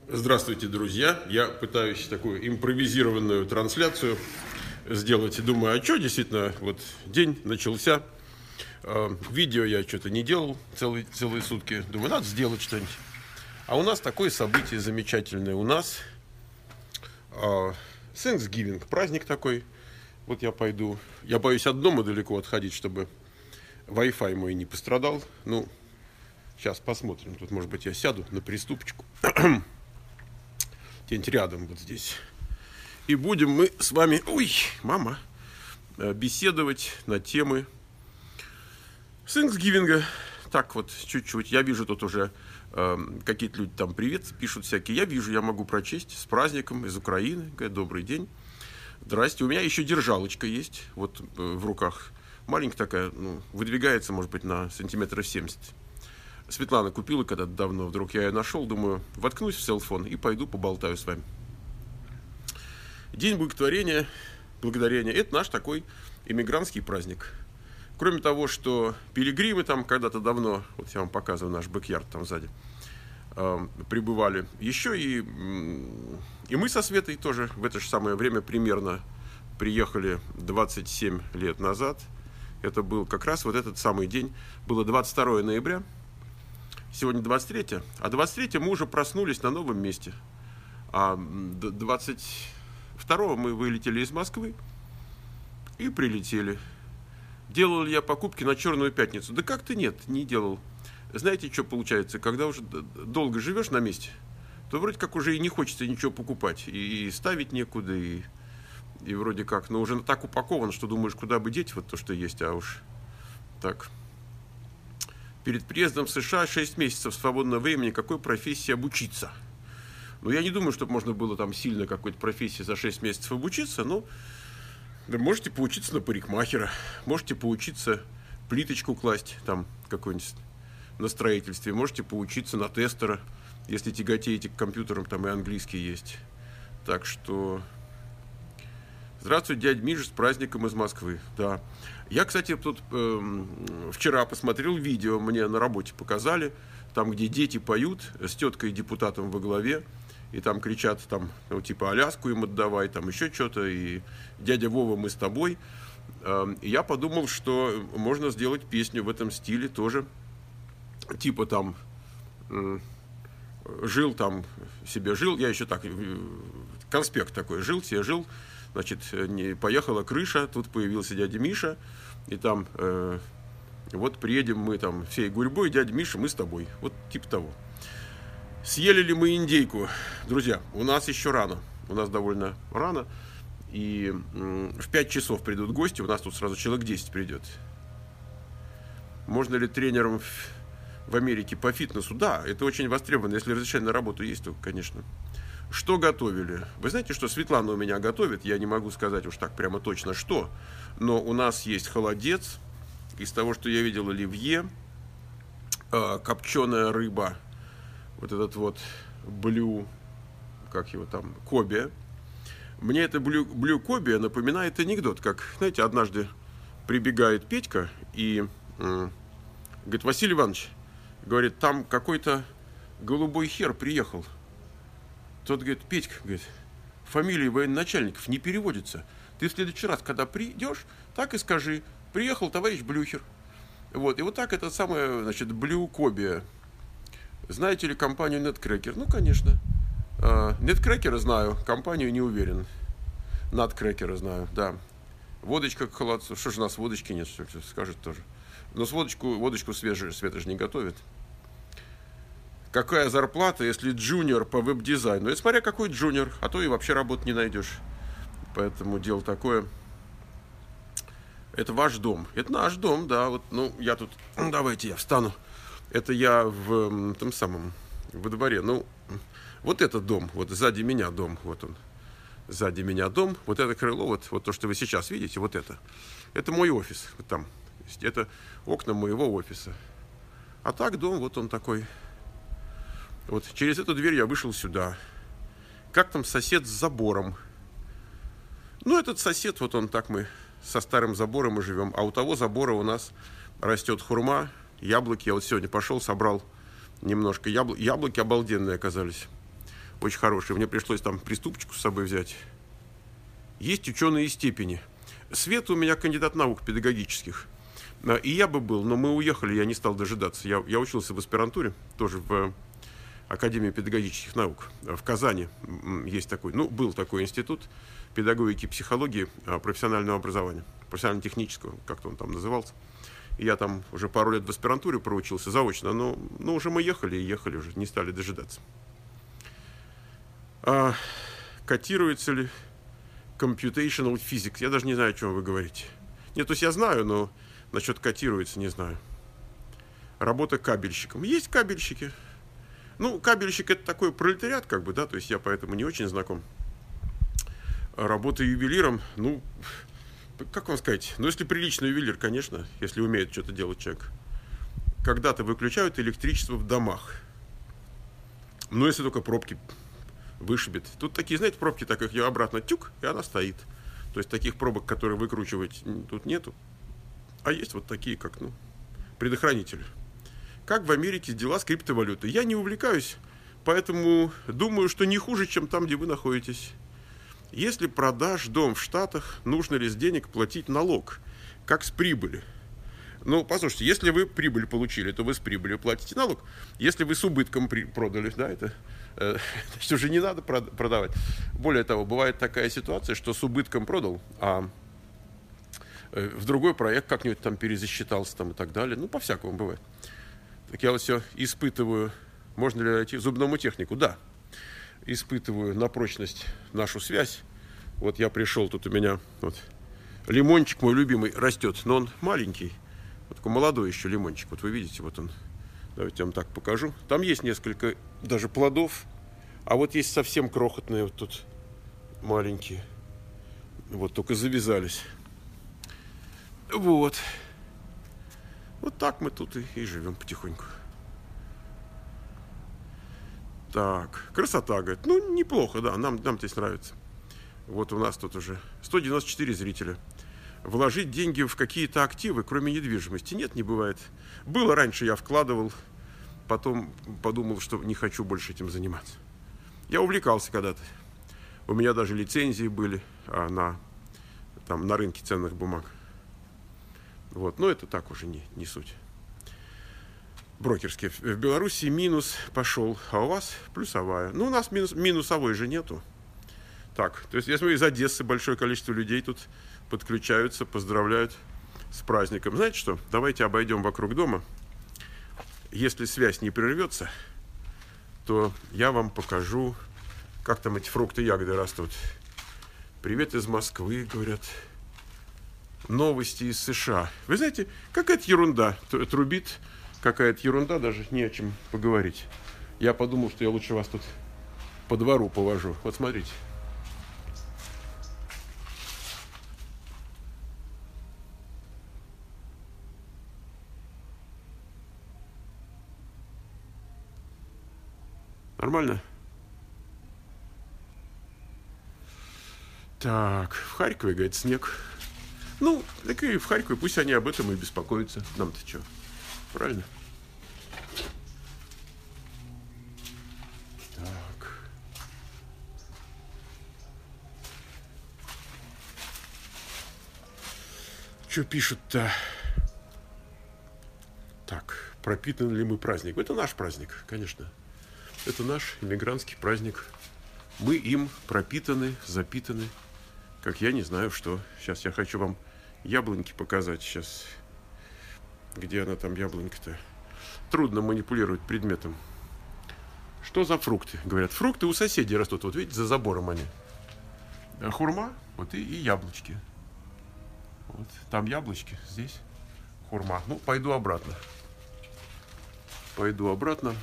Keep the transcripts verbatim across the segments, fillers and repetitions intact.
Здравствуйте, друзья! Я пытаюсь такую импровизированную трансляцию сделать. И думаю, а что, действительно, вот день начался. Э, видео я что-то не делал целые, целые сутки. Думаю, надо сделать что-нибудь. А у нас такое событие замечательное. У нас э, Thanksgiving, праздник такой. Вот я пойду. Я боюсь от дома далеко отходить, чтобы Wi-Fi мой не пострадал. Ну, сейчас посмотрим. Тут, может быть, я сяду на приступочку. Где-нибудь рядом вот здесь. И будем мы с вами, ой, мама, беседовать на темы Thanksgiving. Так вот, чуть-чуть. Я вижу тут уже э, какие-то люди там привет пишут всякие. Я вижу, я могу прочесть. С праздником из Украины. Говорят, добрый день. Здрасте. У меня еще держалочка есть. Вот э, в руках. Маленькая такая, ну, выдвигается, может быть, на сантиметров семьдесят. Светлана купила когда-то давно, вдруг я ее нашел, думаю, воткнусь в селфон и пойду поболтаю с вами. День Благодарения, благодарения, это наш такой иммигрантский праздник. Кроме того, что пилигримы там когда-то давно, вот я вам показываю наш бэк-ярд там сзади, э, прибывали, еще и, и мы со Светой тоже в это же самое время примерно приехали двадцать семь лет назад. Это был как раз вот этот самый день, было двадцать второе ноября. Сегодня двадцать третье, а двадцать третье мы уже проснулись на новом месте. А двадцать второго мы вылетели из Москвы и прилетели. Делал ли я покупки на Черную пятницу? Да как-то нет, не делал. Знаете, что получается? Когда уже долго живешь на месте, то вроде как уже и не хочется ничего покупать. И ставить некуда, и, и вроде как, но уже так упакован, что думаешь, куда бы деть вот то, что есть, а уж так... Перед приездом в США шесть месяцев свободного времени, какой профессии обучиться? Ну, я не думаю, чтобы можно было там сильно какой-то профессии за шесть месяцев обучиться, но да, можете поучиться на парикмахера, можете поучиться плиточку класть там какой-нибудь на строительстве, можете поучиться на тестера, если тяготеете к компьютерам, там и английский есть. Так что... Здравствуйте, дядя Миша, с праздником из Москвы. Да. Я, кстати, тут э, вчера посмотрел видео, мне на работе показали, там, где дети поют с теткой и депутатом во главе, и там кричат, там, ну, типа, Аляску им отдавай, там еще что-то, и дядя Вова, мы с тобой. Э, и я подумал, что можно сделать песню в этом стиле тоже, типа там, э, жил там, себе жил, я еще так, э, конспект такой, жил себе, жил, значит, не, поехала крыша, тут появился дядя Миша, и там, э, вот приедем мы там всей гурьбой, дядя Миша, мы с тобой. Вот типа того. Съели ли мы индейку? Друзья, у нас еще рано, у нас довольно рано, и э, в пять часов придут гости, у нас тут сразу человек десять придет. Можно ли тренером в, в Америке по фитнесу? Да, это очень востребовано, если разрешение на работу есть, то, конечно. Что готовили? Вы знаете, что Светлана у меня готовит? Я не могу сказать уж так прямо точно что. Но у нас есть холодец. Из того, что я видел, оливье, э, копченая рыба. Вот этот вот блю, как его там, коби. Мне это блю, блю коби напоминает анекдот. Как, знаете, однажды прибегает Петька и э, говорит, Василий Иванович, говорит, там какой-то голубой хер приехал. Тот говорит, Петька, говорит, фамилии военачальников не переводятся. Ты в следующий раз, когда придешь, так и скажи, приехал товарищ Блюхер. Вот, и вот так это самое, значит, Блю Коби. Знаете ли компанию Netcracker? Ну, конечно. Netcracker знаю, компанию не уверен. Nutcracker знаю, да. Водочка к холодцу. Что же у нас водочки нет, что ли, скажет тоже. Но с водочку, водочку свежую, Света же не готовит. Какая зарплата, если джуниор по веб-дизайну? Это смотря какой джуниор, а то и вообще работы не найдешь. Поэтому дело такое. Это ваш дом. Это наш дом, да. Вот, ну, я тут... Давайте я встану. Это я в том самом, во дворе. Ну, вот этот дом, вот сзади меня дом, вот он. Сзади меня дом. Вот это крыло, вот, вот то, что вы сейчас видите, вот это. Это мой офис. Вот там. Это окна моего офиса. А так дом, вот он такой... Вот через эту дверь я вышел сюда. Как там сосед с забором? Ну, этот сосед, вот он так мы со старым забором и живем. А у того забора у нас растет хурма, яблоки. Я вот сегодня пошел, собрал немножко яблок. Яблоки обалденные оказались. очень хорошие. Мне пришлось там приступочку с собой взять. Есть ученые степени. Света у меня кандидат наук педагогических. И я бы был, но мы уехали, я не стал дожидаться. Я, я учился в аспирантуре, тоже в Академии педагогических наук. В Казани есть такой, ну, был такой институт педагогики и психологии профессионального образования, профессионально-технического, как-то он там назывался. И я там уже пару лет в аспирантуре проучился заочно, но, но уже мы ехали и ехали уже, не стали дожидаться. А, котируется ли computational physics? Я даже не знаю, о чем вы говорите. Нет, то есть я знаю, но насчет котируется не знаю. Работа кабельщиком. Есть кабельщики. Ну, кабельщик — это такой пролетариат, как бы, да, то есть я поэтому не очень знаком. Работа ювелиром, ну, как вам сказать, ну, если приличный ювелир, конечно, если умеет что-то делать человек. Когда-то выключают электричество в домах. Но если только пробки вышибет. Тут такие, знаете, пробки, так их ее обратно тюк, и она стоит. То есть таких пробок, которые выкручивать, тут нету. А есть вот такие, как, ну, предохранители. Как в Америке дела с криптовалютой? Я не увлекаюсь, поэтому думаю, что не хуже, чем там, где вы находитесь. Если продашь дом в Штатах, нужно ли с денег платить налог? Как с прибыли? Ну, послушайте, если вы прибыль получили, то вы с прибылью платите налог. Если вы с убытком при- продали, да, это, э, значит, уже не надо прод- продавать. Более того, бывает такая ситуация, что с убытком продал, а э, в другой проект как-нибудь там перезасчитался там, и так далее. Ну, по-всякому бывает. Так я вот все испытываю, можно ли найти зубному технику? Да, испытываю на прочность нашу связь. Вот я пришел, тут у меня вот лимончик мой любимый растет, но он маленький. Вот такой молодой еще лимончик. Вот вы видите, вот он. Давайте я вам так покажу. Там есть несколько даже плодов, а вот есть совсем крохотные вот тут маленькие. Вот только завязались. Вот. Вот так мы тут и, и живем потихоньку. Так, красота, говорит. Ну, неплохо, да, нам, нам здесь нравится. Вот у нас тут уже сто девяносто четыре зрителя. Вложить деньги в какие-то активы, кроме недвижимости? Нет, не бывает. Было раньше, я вкладывал, потом подумал, что не хочу больше этим заниматься. Я увлекался когда-то. У меня даже лицензии были а, на, там, на рынке ценных бумаг. Вот, но это так уже не, не суть. Брокерские. В Беларуси минус пошел, а у вас плюсовая. Ну, у нас минус, минусовой же нету. Так, то есть, я смотрю, из Одессы большое количество людей тут подключаются, поздравляют с праздником. Знаете что? Давайте обойдем вокруг дома. Если связь не прервется, то я вам покажу, как там эти фрукты и ягоды растут. Привет из Москвы, говорят. Новости из США. Вы знаете, какая-то ерунда трубит, какая-то ерунда, даже не о чем поговорить. Я подумал, что я лучше вас тут по двору повожу. Вот смотрите. Нормально? Так, в Харькове, говорит, снег. Ну, так и в Харькове, пусть они об этом и беспокоятся. Нам-то что? Правильно? Так. Что пишут-то? Так, пропитан ли мы праздник? Это наш праздник, конечно. Это наш иммигрантский праздник. Мы им пропитаны, запитаны. Как я не знаю что. Сейчас я хочу вам яблоньки показать. Сейчас. Где она там, яблонька-то? Трудно манипулировать предметом. Что за фрукты? Говорят, фрукты у соседей растут. Вот видите, за забором они. А хурма, вот и, и яблочки. Вот там яблочки, здесь хурма. Ну, пойду обратно. Пойду обратно.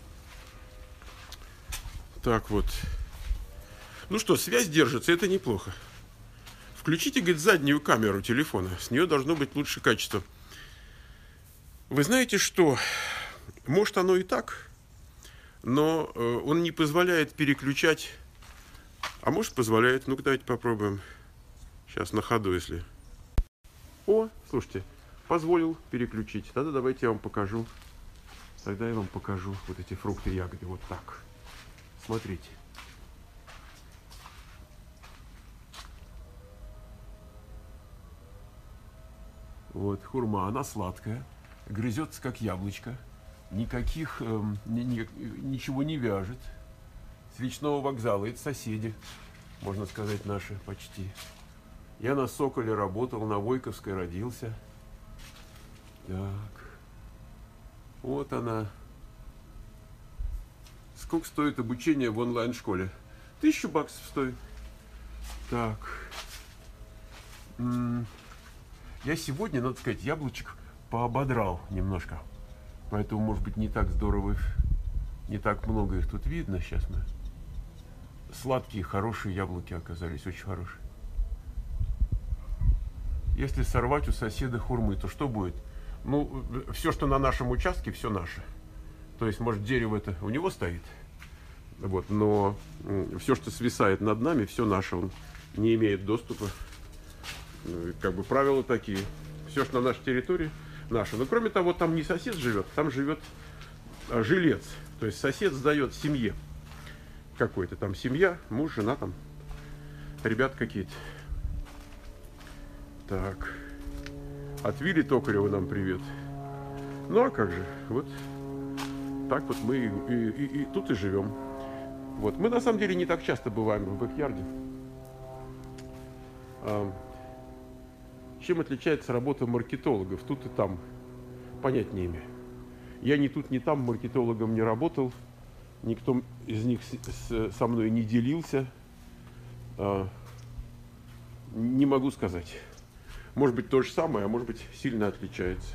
Так вот. Ну что, связь держится, это неплохо. Включите, говорит, заднюю камеру телефона. С нее должно быть лучше качество. Вы знаете что? Может, оно и так, но э, он не позволяет переключать. А может, позволяет. Ну-ка, давайте попробуем. Сейчас на ходу, если... О, слушайте, позволил переключить. Тогда давайте я вам покажу. Тогда я вам покажу вот эти фрукты и ягоды. Вот так. Смотрите. Вот, хурма, она сладкая, грызется как яблочко, никаких, э, ни, ни, ничего не вяжет. С Речного вокзала, это соседи, можно сказать, наши почти. Я на Соколе работал, на Войковской родился. Так, вот она. Сколько стоит обучение в онлайн-школе? Тысячу баксов стоит. Так. Я сегодня, надо сказать, яблочек поободрал немножко. Поэтому, может быть, не так здорово, не так много их тут видно. Сейчас мы... Сладкие, хорошие яблоки оказались, очень хорошие. Если сорвать у соседа хурмы, то что будет? Ну, все, что на нашем участке, все наше. То есть, может, дерево это у него стоит, вот, но все, что свисает над нами, все наше. Он не имеет доступа. Как бы правила такие. Все, что на нашей территории, наше. Но кроме того, там не сосед живет, там живет а, жилец. То есть сосед сдает семье какой-то. Там семья, муж, жена, там ребят какие-то. Так. От Вилли Токарева нам привет. Ну а как же, вот так вот мы и, и, и, и тут и живем. Вот. Мы на самом деле не так часто бываем в бэк-ярде. А, чем отличается работа маркетологов тут и там? Понять не имею. Я ни тут, ни там маркетологом не работал. Никто из них с, с, со мной не делился. А, не могу сказать. Может быть, то же самое, а может быть, сильно отличается.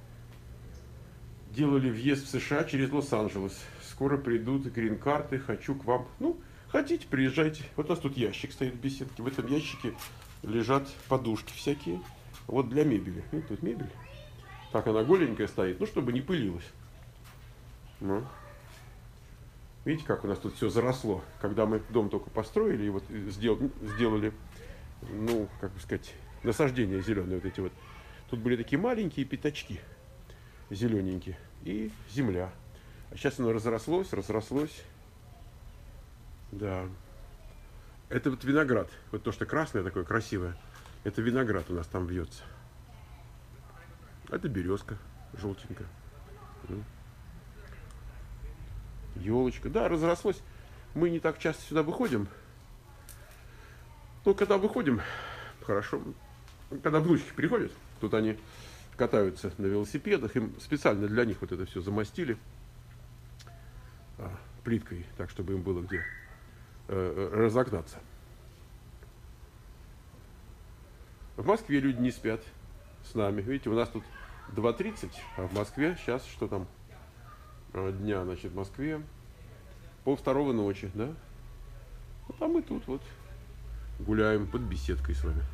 Делали въезд в США через Лос-Анджелес. Скоро придут грин-карты, хочу к вам. Ну, хотите, приезжайте. Вот у нас тут ящик стоит в беседке. В этом ящике лежат подушки всякие. Вот для мебели. Видите, тут мебель. Так она голенькая стоит, ну, чтобы не пылилась. Ну. Видите, как у нас тут все заросло. Когда мы дом только построили и вот сделали, сделали, ну, как бы сказать, насаждения зеленые вот эти вот. Тут были такие маленькие пятачки, зелененькие, и земля. А сейчас оно разрослось, разрослось. Да. Это вот виноград. Вот то, что красное такое, красивое. Это виноград у нас там вьется. Это березка желтенькая. Елочка. Да, разрослось. Мы не так часто сюда выходим. Ну, когда выходим, хорошо. Когда внучки приходят, тут они катаются на велосипедах. Им специально для них вот это все замостили а, плиткой, так, чтобы им было где э, разогнаться. В Москве люди не спят с нами. Видите, у нас тут два тридцать, а в Москве сейчас, что там, дня, значит, в Москве пол второго ночи, да? Вот, а мы тут вот гуляем под беседкой с вами.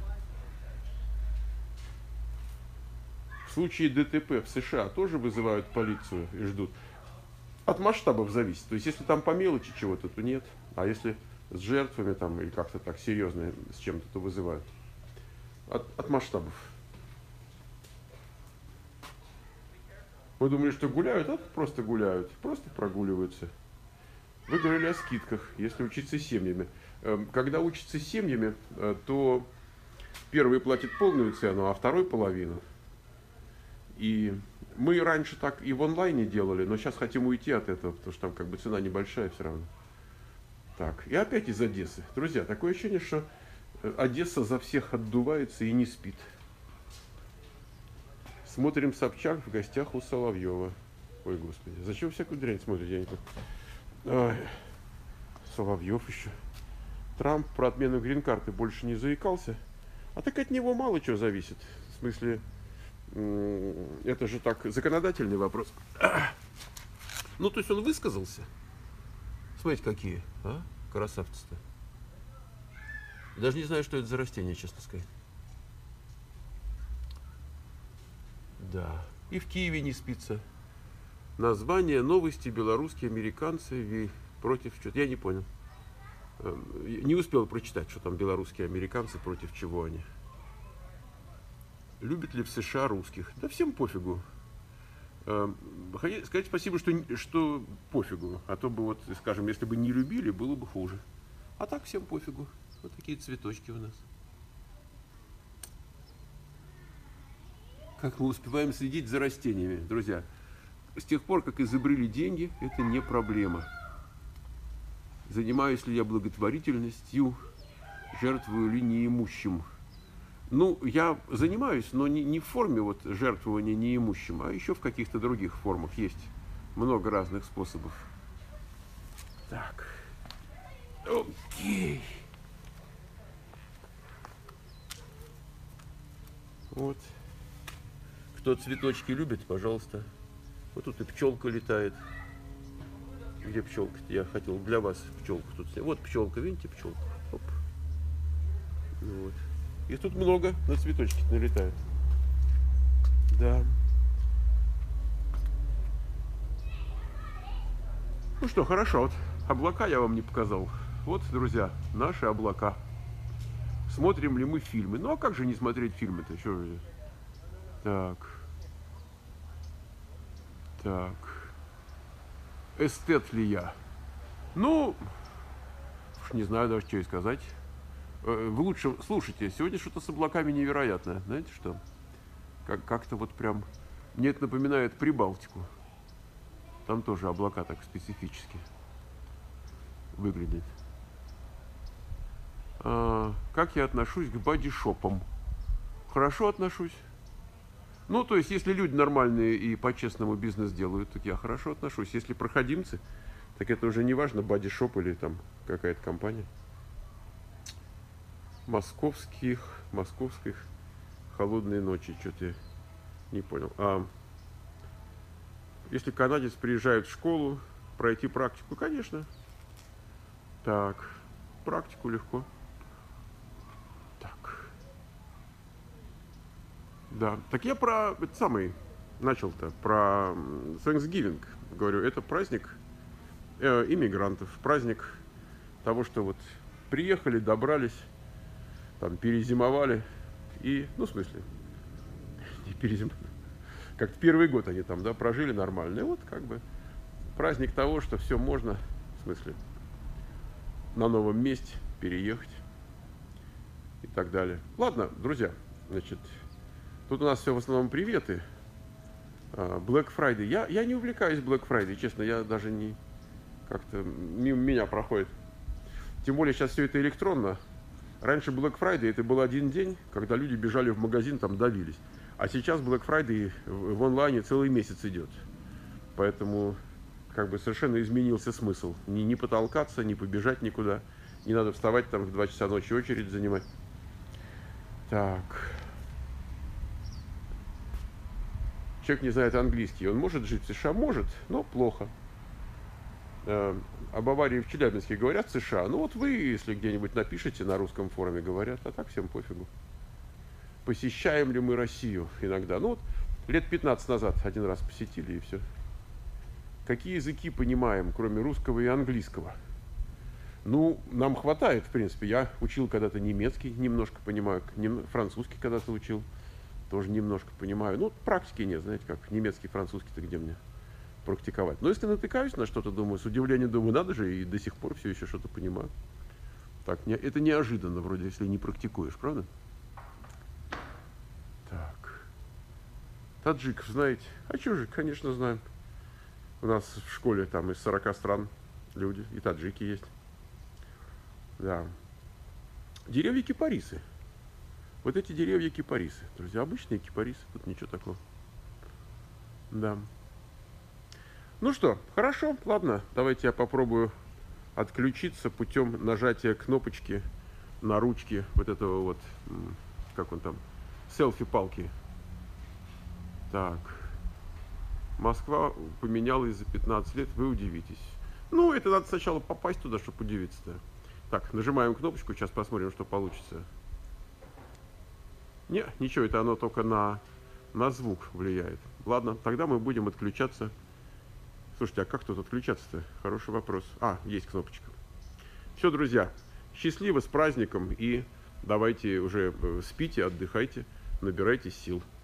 В случае ДТП в США тоже вызывают полицию и ждут. От масштабов зависит. То есть, если там по мелочи чего-то, то нет. А если с жертвами там или как-то так серьезно с чем-то, то вызывают. От, от масштабов. Вы думали, что гуляют? А просто гуляют. Просто прогуливаются. Вы говорили о скидках, если учиться семьями. Когда учатся семьями, то первый платит полную цену, а второй половину. И мы раньше так и в онлайне делали, но сейчас хотим уйти от этого, потому что там как бы цена небольшая все равно. Так, и опять из Одессы. Друзья, такое ощущение, что Одесса за всех отдувается и не спит. Смотрим Собчак в гостях у Соловьева. Ой, господи, зачем всякую дрянь смотрите? Я не понимаю. Ой, Соловьев еще. Трамп про отмену грин-карты больше не заикался. А так от него мало чего зависит. В смысле, это же так законодательный вопрос. Ну, то есть он высказался. Смотрите, какие, а? Красавцы-то. Даже не знаю, что это за растение, честно сказать. Да. И в Киеве не спится. Название новости белорусские американцы против чего-то. Я не понял. Не успел прочитать, что там белорусские американцы против чего они. Любят ли в США русских? Да всем пофигу. Сказать спасибо, что, что пофигу. А то бы вот, скажем, если бы не любили, было бы хуже. А так всем пофигу. Вот такие цветочки у нас. как мы успеваем следить за растениями, друзья. С тех пор, как изобрели деньги, это не проблема. Занимаюсь ли я благотворительностью, жертвую ли неимущим? Ну, я занимаюсь, но не, не в форме вот жертвования неимущим, а еще в каких-то других формах. Есть много разных способов. Так. Окей. Вот. Кто цветочки любит, пожалуйста. Вот тут и пчелка летает. Где пчелка? Я хотел для вас пчелку тут. Вот пчелка, видите, пчелка. Оп. Вот. И тут много на цветочки налетает. Да. Ну что, хорошо. Вот облака я вам не показал. Вот, друзья, наши облака. Смотрим ли мы фильмы? Ну а как же не смотреть фильмы-то? Что же? Так. Так. Эстет ли я? Ну, уж не знаю даже, что и сказать. В лучшем, слушайте, сегодня что-то с облаками невероятное. Знаете что? Как- как-то вот прям... Мне это напоминает Прибалтику. Там тоже облака так специфически выглядят. А, как я отношусь к бодишопам? Хорошо отношусь. Ну, то есть, если люди нормальные и по-честному бизнес делают, так я хорошо отношусь. Если проходимцы, так это уже не важно, бодишоп или там какая-то компания. Московских, московских холодные ночи, что-то я не понял. А если канадец приезжает в школу, пройти практику, конечно. Так, практику легко. Так. Да, так я про это самый начал-то, про Thanksgiving, говорю, это праздник э, иммигрантов, праздник того, что вот приехали, добрались, там перезимовали и, ну, в смысле, не перезимовали, как-то первый год они там, да, прожили нормально, и вот как бы праздник того, что все можно, в смысле, на новом месте переехать и так далее. Ладно, друзья, значит, тут у нас все в основном приветы. Black Friday. Я, я не увлекаюсь Black Friday, честно, я даже не как-то мимо меня проходит. Тем более сейчас все это электронно. Раньше Black Friday это был один день, когда люди бежали в магазин, там давились. А сейчас Black Friday в онлайне целый месяц идет. Поэтому как бы совершенно изменился смысл. Не, не потолкаться, не побежать никуда. Не надо вставать там в два часа ночи очередь занимать. Так. Человек не знает английский. Он может жить в США? Может, но плохо. Э, об аварии в Челябинске говорят в США. Ну вот вы, если где-нибудь напишите, на русском форуме говорят, а так всем пофигу. Посещаем ли мы Россию иногда? Ну вот лет пятнадцать назад один раз посетили и все. Какие языки понимаем, кроме русского и английского? Ну, нам хватает, в принципе. Я учил когда-то немецкий, немножко понимаю, нем... французский когда-то учил, тоже немножко понимаю. Ну, практики нет, знаете, как немецкий, французский-то где мне практиковать. Но если натыкаюсь на что-то, думаю, с удивлением думаю, надо же, и до сих пор все еще что-то понимаю. Так, не... это неожиданно вроде, если не практикуешь, правда? Так. Таджиков знаете? А что же, конечно, знаем. У нас в школе там из сорока стран люди, и таджики есть. Да. Деревья кипарисы. Вот эти деревья кипарисы. Друзья, обычные кипарисы, тут ничего такого. Да. Ну что, хорошо, ладно, давайте я попробую отключиться путем нажатия кнопочки на ручке вот этого вот, как он там, селфи-палки. Так. Москва поменялась за пятнадцать лет, вы удивитесь. Ну, это надо сначала попасть туда, чтобы удивиться-то. Так, нажимаем кнопочку, сейчас посмотрим, что получится. Не, ничего, это оно только на, на звук влияет. Ладно, тогда мы будем отключаться. Слушайте, а как тут отключаться-то? Хороший вопрос. А, есть кнопочка. Все, друзья, счастливо, с праздником, и давайте уже спите, отдыхайте, набирайтесь сил.